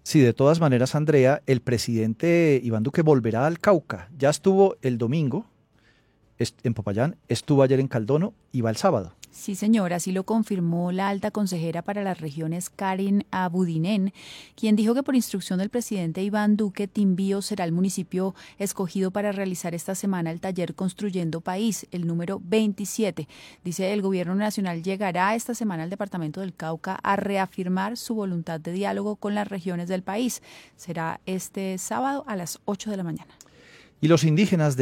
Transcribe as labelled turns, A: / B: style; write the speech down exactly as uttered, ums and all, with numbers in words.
A: Sí, de todas maneras, Andrea, el presidente Iván Duque volverá al Cauca. Ya estuvo el domingo est- en Popayán, estuvo ayer en Caldono y va el sábado.
B: Sí, señora, así lo confirmó la alta consejera para las regiones Karen Abudinen, quien dijo que por instrucción del presidente Iván Duque, Timbío será el municipio escogido para realizar esta semana el taller Construyendo País, el número veintisiete. Dice, el gobierno nacional llegará esta semana al departamento del Cauca a reafirmar su voluntad de diálogo con las regiones del país. Será este sábado a las ocho de la mañana.
A: Y los indígenas